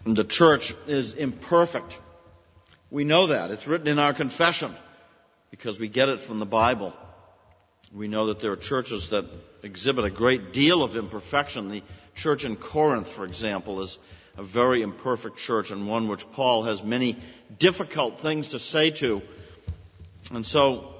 The church is imperfect. We know that. It's written in our confession because we get it from the Bible. We know that there are churches that exhibit a great deal of imperfection. The church in Corinth, for example, is a very imperfect church and one which Paul has many difficult things to say to. And so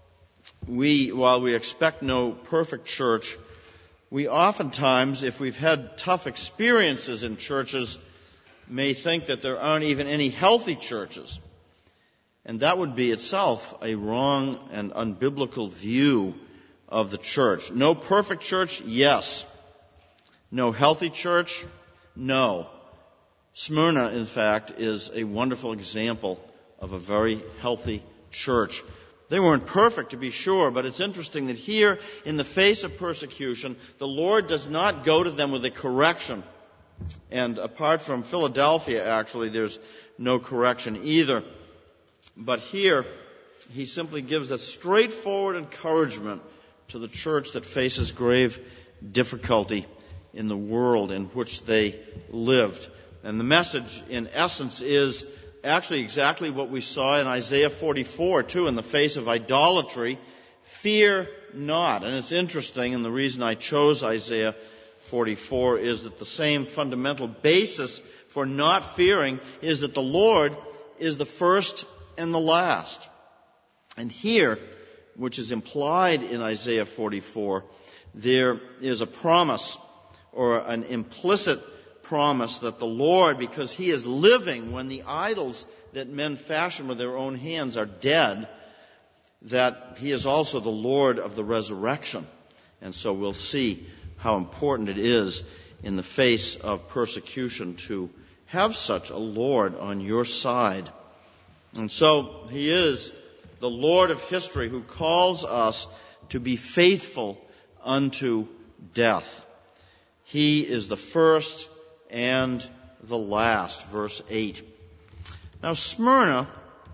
while we expect no perfect church, we oftentimes, if we've had tough experiences in churches, may think that there aren't even any healthy churches. And that would be itself a wrong and unbiblical view of the church. No perfect church? Yes. No healthy church? No. Smyrna, in fact, is a wonderful example of a very healthy church. They weren't perfect, to be sure, but it's interesting that here, in the face of persecution, the Lord does not go to them with a correction. And apart from Philadelphia, actually, there's no correction either. But here, he simply gives a straightforward encouragement to the church that faces grave difficulty in the world in which they lived. And the message, in essence, is actually exactly what we saw in Isaiah 44, too, in the face of idolatry. Fear not. And it's interesting, and the reason I chose Isaiah 44 is that the same fundamental basis for not fearing is that the Lord is the first and the last. And here, which is implied in Isaiah 44, there is a promise or an implicit promise that the Lord, because He is living when the idols that men fashion with their own hands are dead, that He is also the Lord of the resurrection. And so we'll see how important it is in the face of persecution to have such a Lord on your side. And so He is the Lord of history who calls us to be faithful unto death. He is the first and the last, verse 8. Now Smyrna,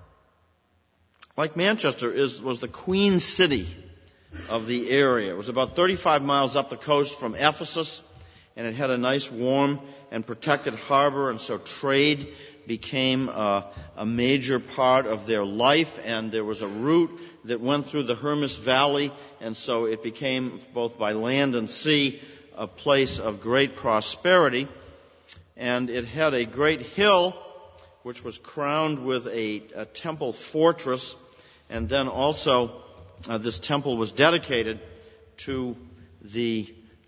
like Manchester, was the queen city of the area. It was about 35 miles up the coast from Ephesus, and it had a nice, warm, and protected harbor, and so trade became a major part of their life, and there was a route that went through the Hermus Valley, and so it became, both by land and sea, a place of great prosperity. And it had a great hill, which was crowned with a temple fortress, and then also this temple was dedicated to the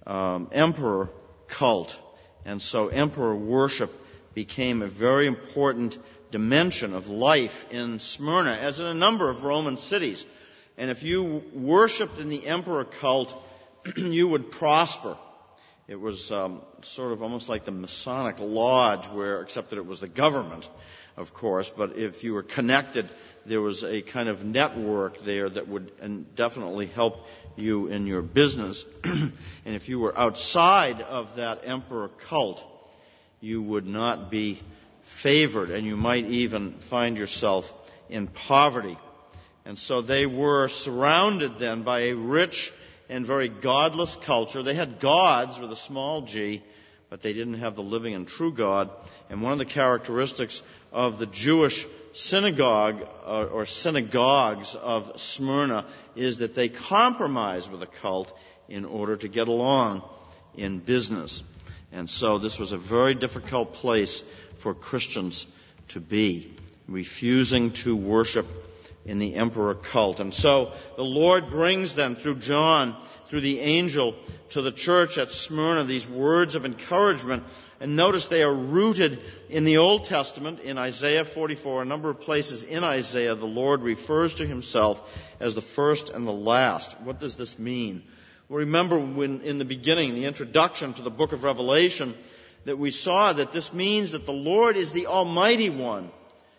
emperor cult. And so emperor worship became a very important dimension of life in Smyrna, as in a number of Roman cities. And if you worshipped in the emperor cult, you would prosper. It was sort of almost like the Masonic Lodge, except that it was the government, of course. But if you were connected, there was a kind of network there that would definitely help you in your business. And if you were outside of that emperor cult, you would not be favored, and you might even find yourself in poverty. And so they were surrounded then by a rich and very godless culture. They had gods with a small g, but they didn't have the living and true God. And one of the characteristics of the Jewish synagogue or synagogues of Smyrna is that they compromise with the cult in order to get along in business. And so this was a very difficult place for Christians to be, refusing to worship in the emperor cult. And so the Lord brings them through John, through the angel, to the church at Smyrna, these words of encouragement. And notice they are rooted in the Old Testament, in Isaiah 44. A number of places in Isaiah, the Lord refers to Himself as the first and the last. What does this mean? Well, remember when in the beginning, the introduction to the book of Revelation, that we saw that this means that the Lord is the Almighty One.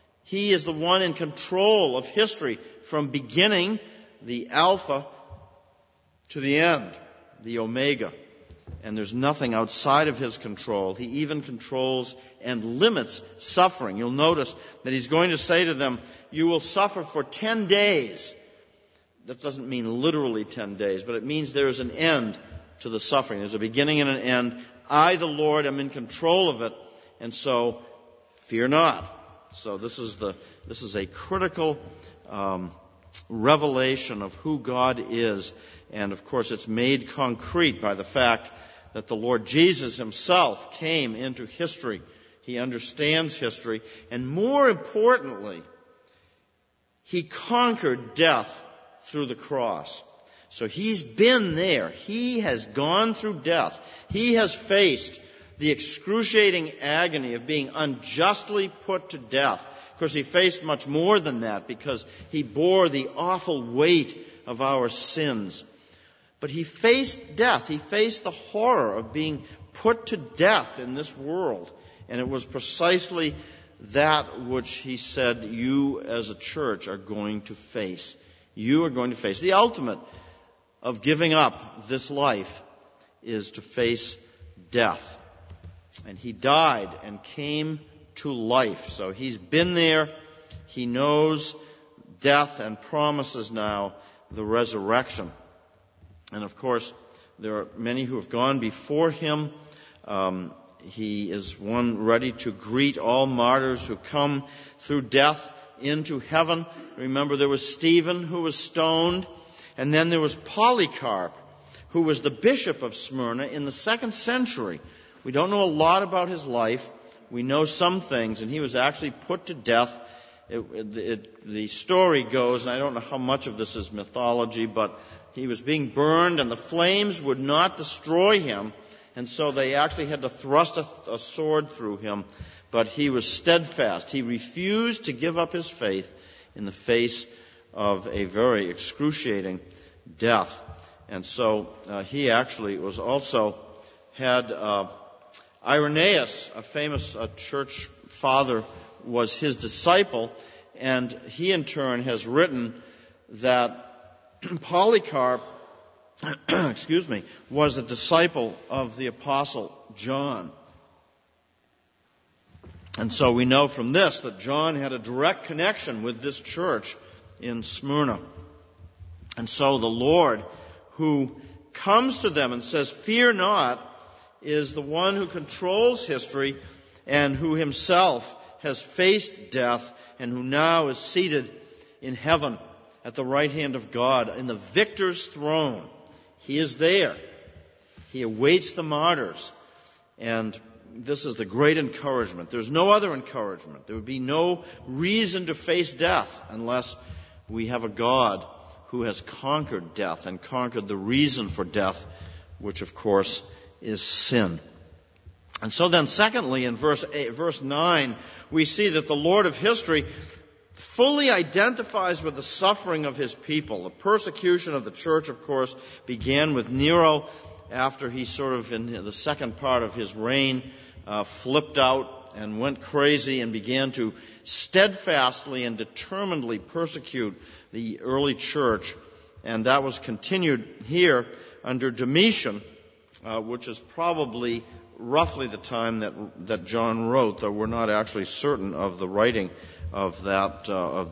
He is the one in control of history from beginning, the Alpha, to the end, the Omega. And there's nothing outside of His control. He even controls and limits suffering. You'll notice that He's going to say to them, you will suffer for 10 days. That doesn't mean literally 10 days, but it means there is an end to the suffering. There's a beginning and an end. I, the Lord, am in control of it, And so, fear not. So this is a critical revelation of who God is. And of course, it's made concrete by the fact that the Lord Jesus himself came into history. He understands history. And more importantly, he conquered death through the cross. So he's been there. He has gone through death. He has faced the excruciating agony of being unjustly put to death. Of course, he faced much more than that because he bore the awful weight of our sins. But he faced death. He faced the horror of being put to death in this world. And it was precisely that which he said you as a church are going to face. You are going to face. The ultimate of giving up this life is to face death. And he died and came to life. So he's been there. He knows death and promises now the resurrection. And of course, there are many who have gone before him. He is one ready to greet all martyrs who come through death into heaven. Remember, there was Stephen who was stoned, and then there was Polycarp, who was the bishop of Smyrna in the 2nd century. We don't know a lot about his life. We know some things, and he was actually put to death. The story goes, and I don't know how much of this is mythology, but he was being burned, and the flames would not destroy him, and so they actually had to thrust a sword through him. But he was steadfast. He refused to give up his faith in the face of a very excruciating death. And so he actually was also had Irenaeus, a famous church father, was his disciple, and he in turn has written that Polycarp was a disciple of the Apostle John. And so we know from this that John had a direct connection with this church in Smyrna. And so the Lord, who comes to them and says, "Fear not," is the one who controls history and who himself has faced death and who now is seated in heaven at the right hand of God in the victor's throne. He is there. He awaits the martyrs. And this is the great encouragement. There's no other encouragement. There would be no reason to face death unless we have a God who has conquered death and conquered the reason for death, which of course is sin. And so then secondly, in verse 9, we see that the Lord of history fully identifies with the suffering of his people. The persecution of the church, of course, began with Nero after he sort of, in the second part of his reign, flipped out and went crazy and began to steadfastly and determinedly persecute the early church. And that was continued here under Domitian, which is probably roughly the time that John wrote, though we're not actually certain of the writing of that,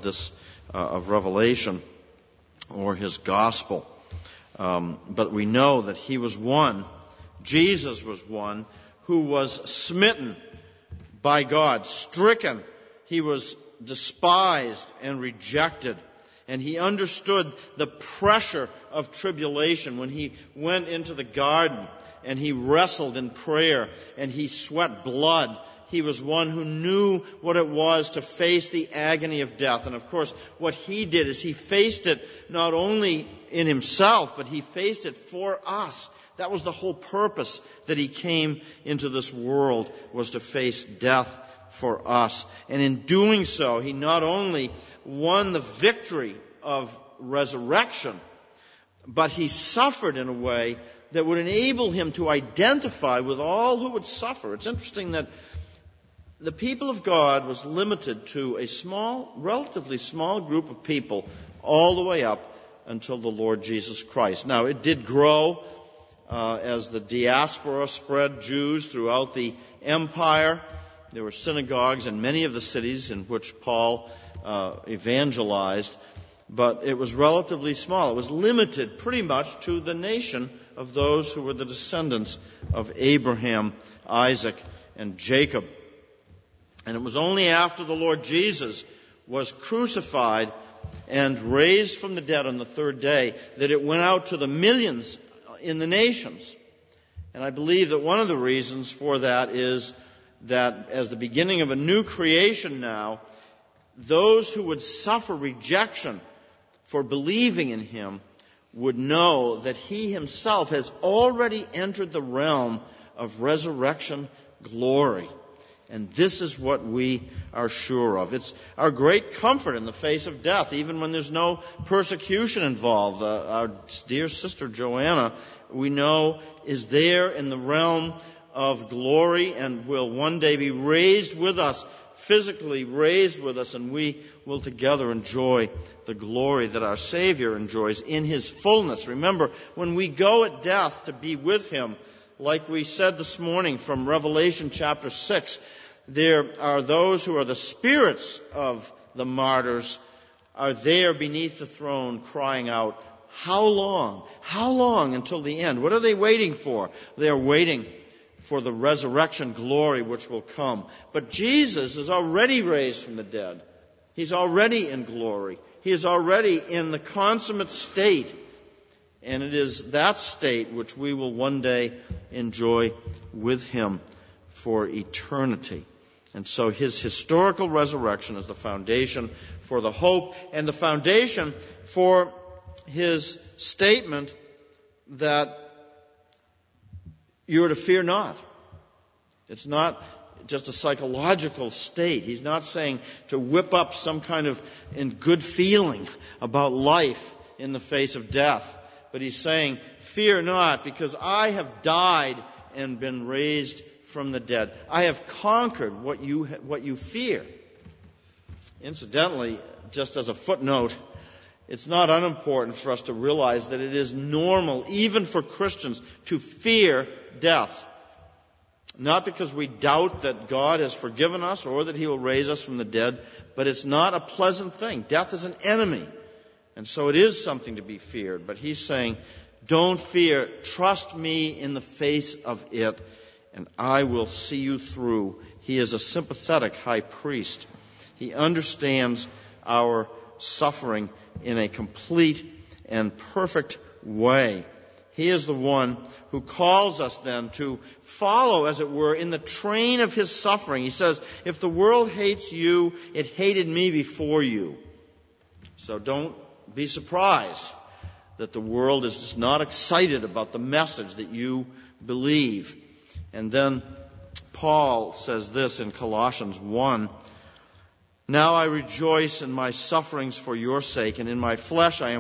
of Revelation or his gospel. But we know that he was one, Jesus was one, who was smitten by God, stricken. He was despised and rejected. And he understood the pressure of tribulation when he went into the garden and he wrestled in prayer and he sweat blood. He was one who knew what it was to face the agony of death. And of course, what he did is he faced it not only in himself, but he faced it for us. That was the whole purpose that he came into this world, was to face death for us. And in doing so, he not only won the victory of resurrection, but he suffered in a way that would enable him to identify with all who would suffer. It's interesting that the people of God was limited to a small, relatively small group of people all the way up until the Lord Jesus Christ. Now, it did grow as the diaspora spread Jews throughout the empire. There were synagogues in many of the cities in which Paul evangelized, but it was relatively small. It was limited pretty much to the nation of those who were the descendants of Abraham, Isaac, and Jacob. And it was only after the Lord Jesus was crucified and raised from the dead on the third day that it went out to the millions in the nations. And I believe that one of the reasons for that is that as the beginning of a new creation now, those who would suffer rejection for believing in Him would know that He Himself has already entered the realm of resurrection glory. And this is what we are sure of. It's our great comfort in the face of death, even when there's no persecution involved. Our dear sister Joanna, we know, is there in the realm of glory and will one day be raised with us, physically raised with us, and we will together enjoy the glory that our Savior enjoys in His fullness. Remember, when we go at death to be with Him, like we said this morning from Revelation chapter 6, there are those who are the spirits of the martyrs are there beneath the throne crying out, how long? How long until the end? What are they waiting for? They are waiting for the resurrection glory which will come. But Jesus is already raised from the dead. He's already in glory. He is already in the consummate state. And it is that state which we will one day enjoy with Him for eternity. And so His historical resurrection is the foundation for the hope and the foundation for His statement that you're to fear not. It's not just a psychological state. He's not saying to whip up some kind of good feeling about life in the face of death. But He's saying, fear not, because I have died and been raised from the dead. I have conquered what you fear. Incidentally, just as a footnote, it's not unimportant for us to realize that it is normal, even for Christians, to fear death. Not because we doubt that God has forgiven us or that He will raise us from the dead, but it's not a pleasant thing. Death is an enemy. And so it is something to be feared. But He's saying, don't fear. Trust me in the face of it, and I will see you through. He is a sympathetic high priest. He understands our suffering in a complete and perfect way. He is the one who calls us then to follow, as it were, in the train of His suffering. He says, if the world hates you, it hated me before you. So don't be surprised that the world is just not excited about the message that you believe. And then Paul says this in Colossians 1, now I rejoice in my sufferings for your sake, and in my flesh I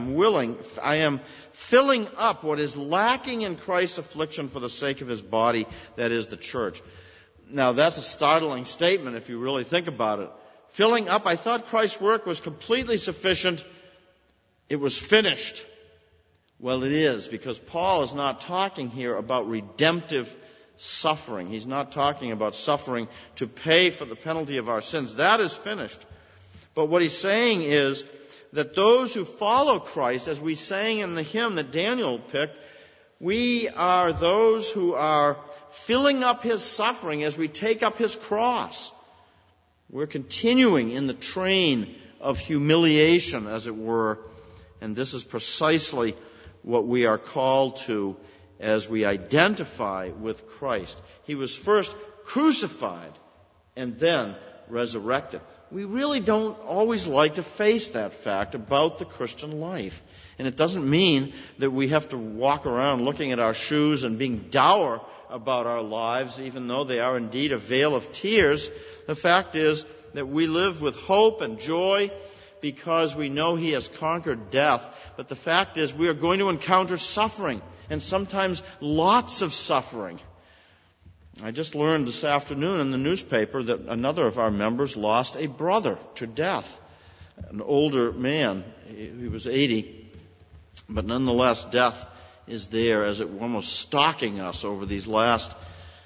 am filling up what is lacking in Christ's affliction for the sake of His body, that is the church. Now that's a startling statement if you really think about it. Filling up, I thought Christ's work was completely sufficient. It was finished. Well, it is, because Paul is not talking here about redemptive suffering. He's not talking about suffering to pay for the penalty of our sins. That is finished. But what he's saying is that those who follow Christ, as we sang in the hymn that Daniel picked, we are those who are filling up His suffering as we take up His cross. We're continuing in the train of humiliation, as it were. And this is precisely what we are called to as we identify with Christ. He was first crucified and then resurrected. We really don't always like to face that fact about the Christian life. And it doesn't mean that we have to walk around looking at our shoes and being dour about our lives, even though they are indeed a vale of tears. The fact is that we live with hope and joy because we know He has conquered death. But the fact is we are going to encounter suffering, and sometimes lots of suffering. I just learned this afternoon in the newspaper that another of our members lost a brother to death, an older man. He was 80, but nonetheless death is there as it were almost stalking us over these last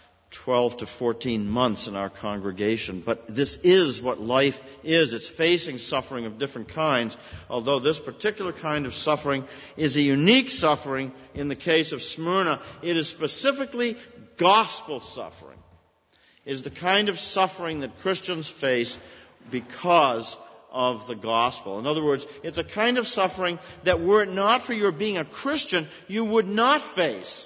12 to 14 months in our congregation. But this is what life is. It's facing suffering of different kinds, although this particular kind of suffering is a unique suffering. In the case of Smyrna, it is specifically gospel suffering. is the kind of suffering that Christians face because of the gospel. In other words, it's a kind of suffering that were it not for your being a Christian, you would not face.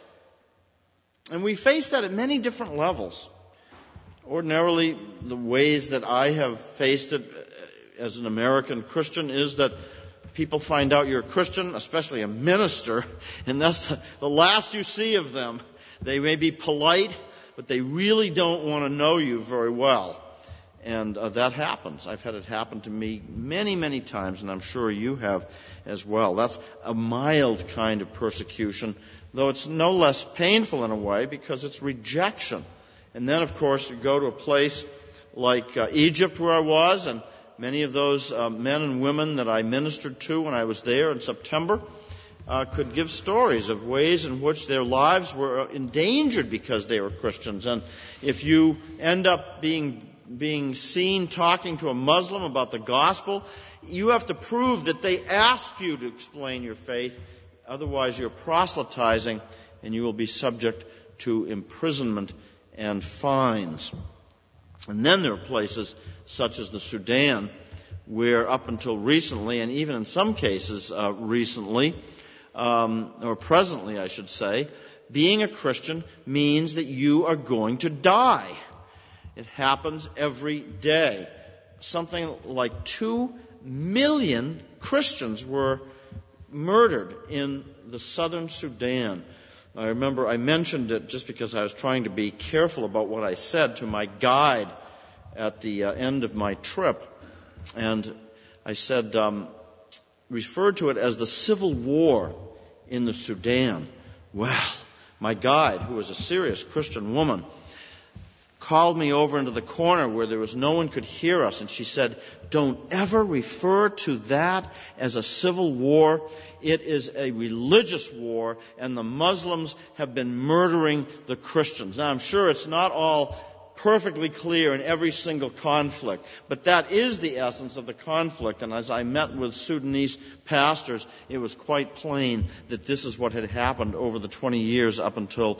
And we face that at many different levels. Ordinarily, the ways that I have faced it as an American Christian is that people find out you're a Christian, especially a minister, and that's the last you see of them. They may be polite, but they really don't want to know you very well. And that happens. I've had it happen to me many, many times, and I'm sure you have as well. That's a mild kind of persecution, though it's no less painful in a way because it's rejection. And then, of course, you go to a place like Egypt where I was, and many of those men and women that I ministered to when I was there in September could give stories of ways in which their lives were endangered because they were Christians. And if you end up being seen talking to a Muslim about the gospel, you have to prove that they asked you to explain your faith. Otherwise, you're proselytizing, and you will be subject to imprisonment and fines. And then there are places such as the Sudan, where up until recently, and even in some cases recently, or presently I should say, being a Christian means that you are going to die. It happens every day. Something like 2 million Christians were murdered in the southern Sudan. I remember I mentioned it just because I was trying to be careful about what I said to my guide at the end of my trip. And I said, referred to it as the civil war in the Sudan. Well, my guide, who was a serious Christian woman, called me over into the corner where there was no one could hear us, and she said, "Don't ever refer to that as a civil war. It is a religious war, and the Muslims have been murdering the Christians." Now, I'm sure it's not all perfectly clear in every single conflict, but that is the essence of the conflict. And as I met with Sudanese pastors, it was quite plain that this is what had happened over the 20 years up until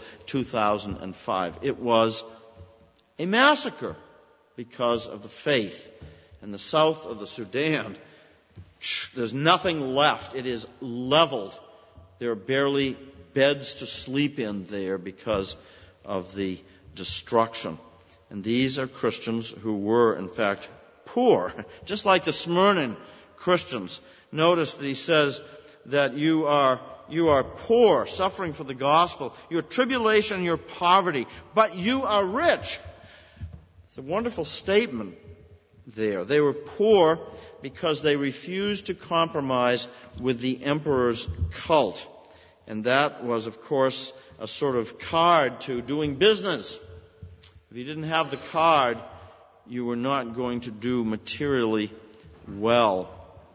2005. It was a massacre because of the faith. In the south of the Sudan, there's nothing left. It is leveled. There are barely beds to sleep in there because of the destruction. And these are Christians who were, in fact, poor, just like the Smyrnan Christians. Notice that he says that you are poor, suffering for the gospel, your tribulation, your poverty, but you are rich. It's a wonderful statement there. They were poor because they refused to compromise with the emperor's cult. And that was, of course, a sort of card to doing business. If you didn't have the card, you were not going to do materially well.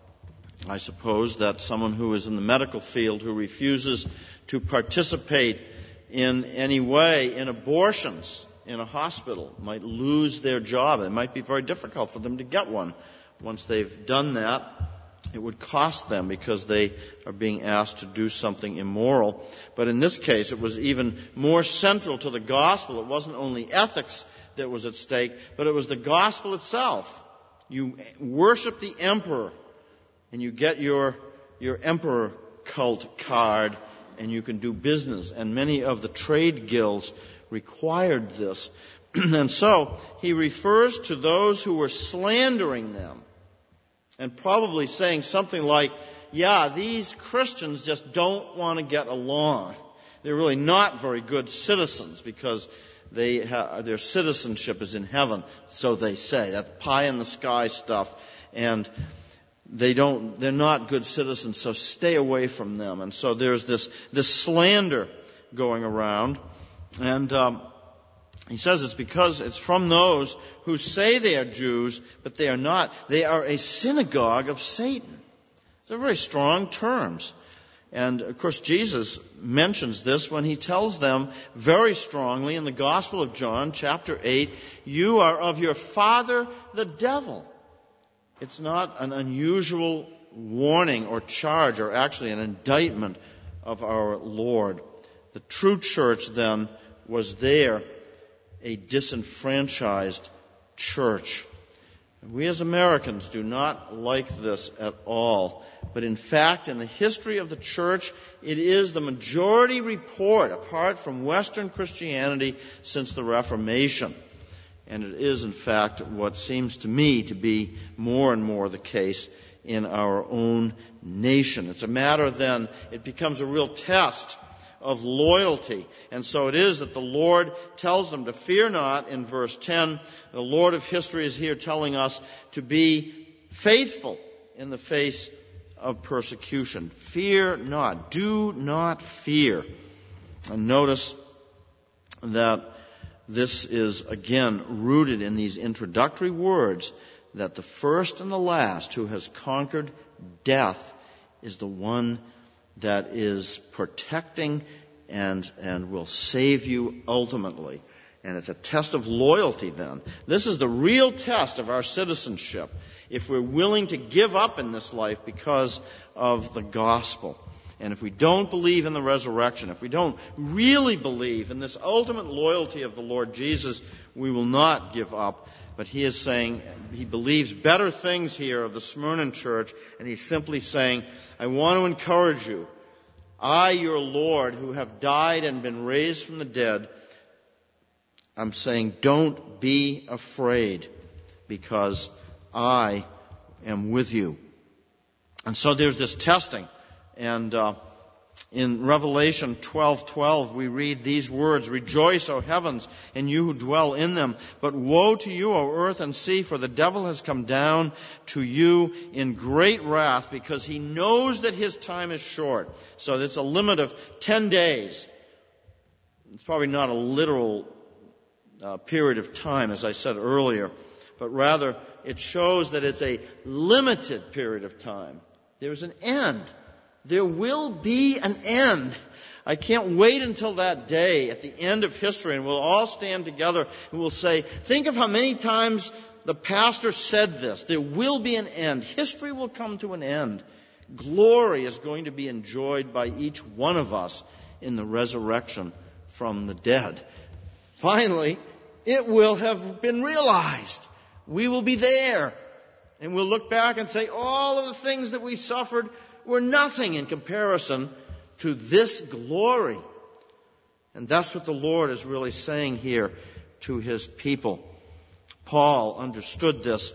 I suppose that someone who is in the medical field who refuses to participate in any way in abortions in a hospital might lose their job. It might be very difficult for them to get one. Once they've done that, it would cost them because they are being asked to do something immoral. But in this case, it was even more central to the gospel. It wasn't only ethics that was at stake, but it was the gospel itself. You worship the emperor, and you get your emperor cult card, and you can do business. And many of the trade guilds required this. And so he refers to those who were slandering them and probably saying something like, yeah, these Christians just don't want to get along. They're really not very good citizens because their citizenship is in heaven, so they say. That pie in the sky stuff. And they're not good citizens, so stay away from them. And so there's this slander going around. And he says it's because it's from those who say they are Jews, but they are not. They are a synagogue of Satan. They're very strong terms. And, of course, Jesus mentions this when he tells them very strongly in the Gospel of John, chapter 8, you are of your father, the devil. It's not an unusual warning or charge, or actually an indictment of our Lord. The true church, then, was there a disenfranchised church. We as Americans do not like this at all. But in fact, in the history of the church, it is the majority report, apart from Western Christianity, since the Reformation. And it is, in fact, what seems to me to be more and more the case in our own nation. It's a matter then, it becomes a real test of loyalty. And so it is that the Lord tells them to fear not in verse 10. The Lord of history is here telling us to be faithful in the face of persecution. Fear not. Do not fear. And notice that this is again rooted in these introductory words that the first and the last who has conquered death is the one that is protecting and will save you ultimately. And it's a test of loyalty then. This is the real test of our citizenship, if we're willing to give up in this life because of the gospel. And if we don't believe in the resurrection, if we don't really believe in this ultimate loyalty of the Lord Jesus, we will not give up. But he is saying, he believes better things here of the Smyrna church, and he's simply saying, I want to encourage you. I, your Lord, who have died and been raised from the dead, I'm saying, don't be afraid, because I am with you. And so there's this testing. And in Revelation 12:12, we read these words, Rejoice, O heavens, and you who dwell in them. But woe to you, O earth and sea, for the devil has come down to you in great wrath, because he knows that his time is short. So there's a limit of 10 days. It's probably not a literal period of time, as I said earlier, but rather it shows that it's a limited period of time. There's an end. There will be an end. I can't wait until that day at the end of history, and we'll all stand together and we'll say, think of how many times the pastor said this. There will be an end. History will come to an end. Glory is going to be enjoyed by each one of us in the resurrection from the dead. Finally, it will have been realized. We will be there. And we'll look back and say, all of the things that we suffered were nothing in comparison to this glory. And that's what the Lord is really saying here to his people. Paul understood this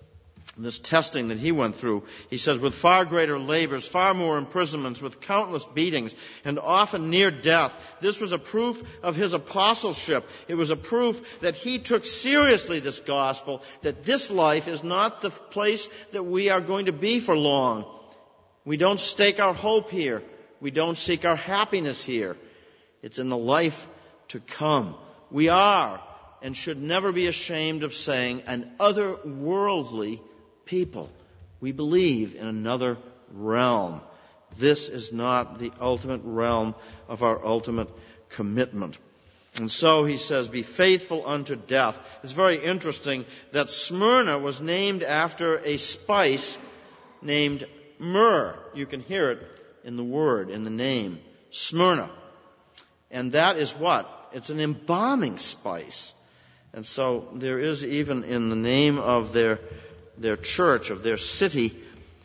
testing that he went through. He says, with far greater labors, far more imprisonments, with countless beatings, and often near death. This was a proof of his apostleship. It was a proof that he took seriously this gospel, that this life is not the place that we are going to be for long. We don't stake our hope here. We don't seek our happiness here. It's in the life to come. We are, and should never be ashamed of saying, an otherworldly people. We believe in another realm. This is not the ultimate realm of our ultimate commitment. And so he says, be faithful unto death. It's very interesting that Smyrna was named after a spice named myrrh. You can hear it in the word, in the name, Smyrna. And that is what? It's an embalming spice. And so there is even in the name of their church, of their city,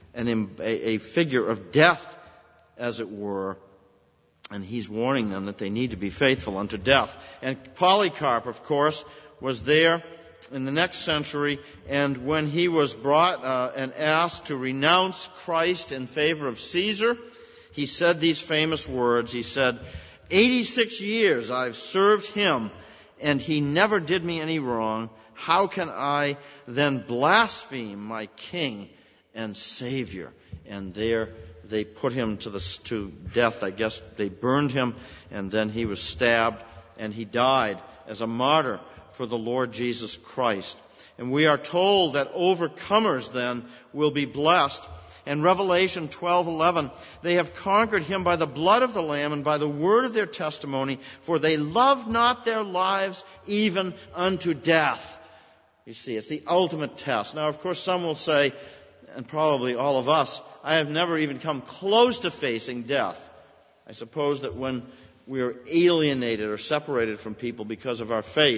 a figure of death, as it were. And he's warning them that they need to be faithful unto death. And Polycarp, of course, was there in the next century, and when he was brought and asked to renounce Christ in favor of Caesar, he said these famous words. He said, 86 years I've served him, and he never did me any wrong. How can I then blaspheme my King and Savior? And there they put him to death. I guess they burned him, and then he was stabbed, and he died as a martyr for the Lord Jesus Christ. And we are told that overcomers then will be blessed. In Revelation 12:11, they have conquered him by the blood of the Lamb and by the word of their testimony, for they loved not their lives even unto death. You see, it's the ultimate test. Now, of course, some will say, and probably all of us, I have never even come close to facing death. I suppose that when we are alienated or separated from people because of our faith,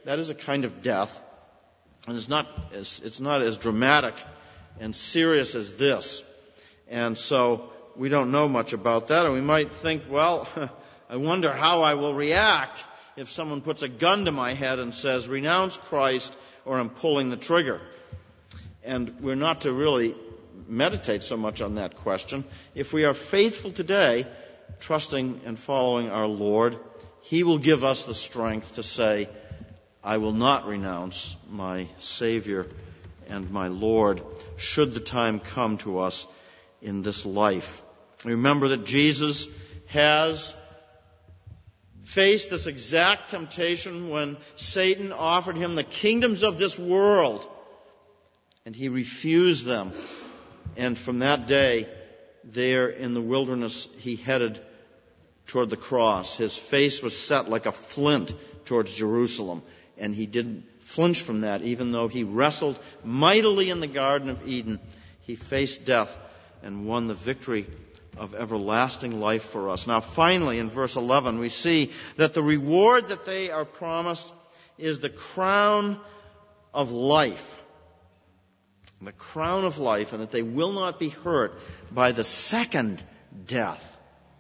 that is a kind of death, and it's not as dramatic and serious as this. And so we don't know much about that, and we might think, well, I wonder how I will react if someone puts a gun to my head and says, renounce Christ or I'm pulling the trigger. And we're not to really meditate so much on that question. If we are faithful today, trusting and following our Lord, He will give us the strength to say, I will not renounce my Savior and my Lord, should the time come to us in this life. Remember that Jesus has faced this exact temptation when Satan offered him the kingdoms of this world, and he refused them. And from that day, there in the wilderness, he headed toward the cross. His face was set like a flint towards Jerusalem, and he didn't flinch from that. Even though he wrestled mightily in the Garden of Eden, he faced death and won the victory of everlasting life for us. Now finally, in verse 11, we see that the reward that they are promised is the crown of life. The crown of life, and that they will not be hurt by the second death.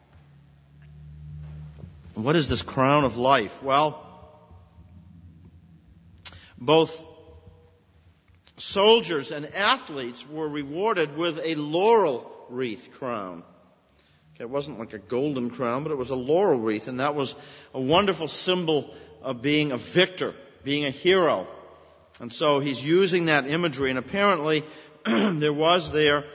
What is this crown of life? Well, both soldiers and athletes were rewarded with a laurel wreath crown. It wasn't like a golden crown, but it was a laurel wreath, and that was a wonderful symbol of being a victor, being a hero. And so he's using that imagery, and apparently there was there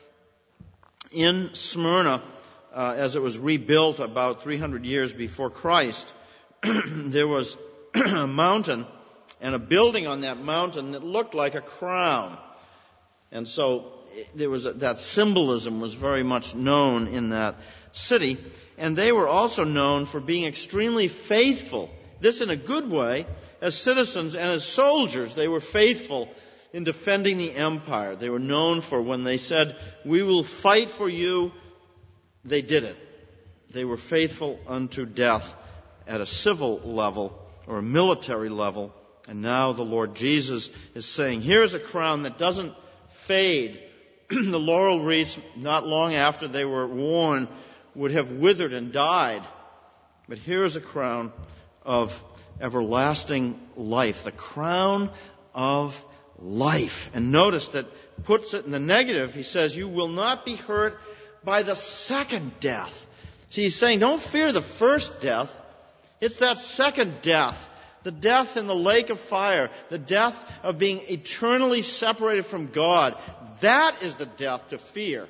in Smyrna, as it was rebuilt about 300 years before Christ, there was a mountain and a building on that mountain that looked like a crown. And so there was that symbolism was very much known in that city, and they were also known for being extremely faithful. This in a good way, as citizens and as soldiers, they were faithful in defending the empire. They were known for when they said, "We will fight for you," they did it. They were faithful unto death at a civil level or a military level. And now the Lord Jesus is saying, here's a crown that doesn't fade. The laurel wreaths, not long after they were worn, would have withered and died. But here is a crown of everlasting life. The crown of life. And notice that puts it in the negative. He says, you will not be hurt by the second death. See, he's saying, don't fear the first death. It's that second death. The death in the lake of fire, the death of being eternally separated from God, that is the death to fear.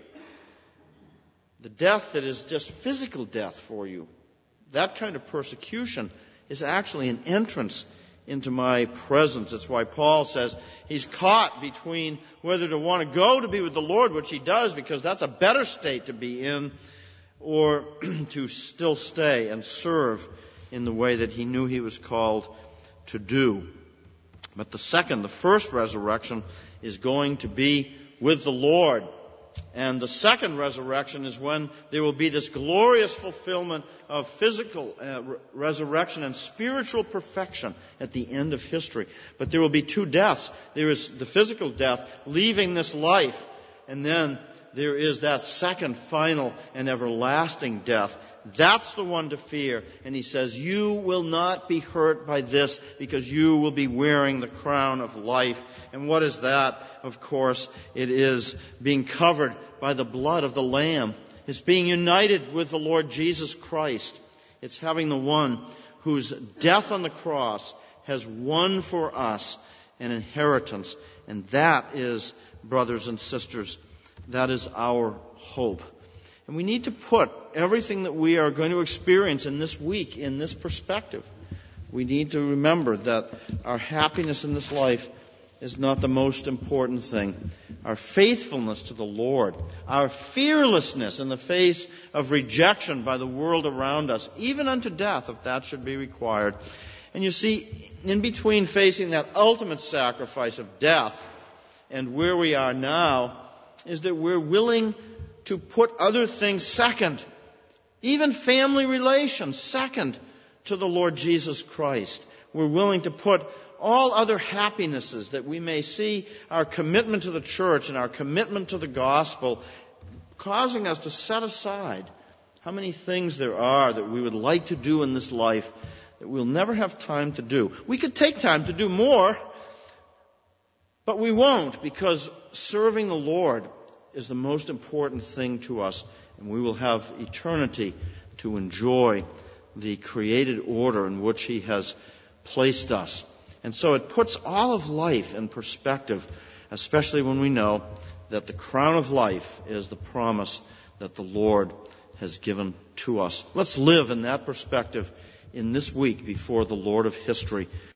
The death that is just physical death for you. That kind of persecution is actually an entrance into my presence. That's why Paul says he's caught between whether to want to go to be with the Lord, which he does because that's a better state to be in, or to still stay and serve in the way that he knew he was called to do. But the first resurrection is going to be with the Lord. And the second resurrection is when there will be this glorious fulfillment of physical resurrection and spiritual perfection at the end of history. But there will be two deaths. There is the physical death, leaving this life, and then there is that second, final, and everlasting death. That's the one to fear. And he says, you will not be hurt by this because you will be wearing the crown of life. And what is that? Of course, it is being covered by the blood of the Lamb. It's being united with the Lord Jesus Christ. It's having the one whose death on the cross has won for us an inheritance. And that is, brothers and sisters, that is our hope. And we need to put everything that we are going to experience in this week in this perspective. We need to remember that our happiness in this life is not the most important thing. Our faithfulness to the Lord, our fearlessness in the face of rejection by the world around us, even unto death, if that should be required. And you see, in between facing that ultimate sacrifice of death and where we are now, is that we're willing to put other things second, even family relations second to the Lord Jesus Christ. we're willing to put all other happinesses, that we may see our commitment to the church and our commitment to the gospel causing us to set aside how many things there are that we would like to do in this life that we'll never have time to do. We could take time to do more, but we won't, because serving the Lord is the most important thing to us, and we will have eternity to enjoy the created order in which He has placed us. And so it puts all of life in perspective, especially when we know that the crown of life is the promise that the Lord has given to us. Let's live in that perspective in this week before the Lord of history.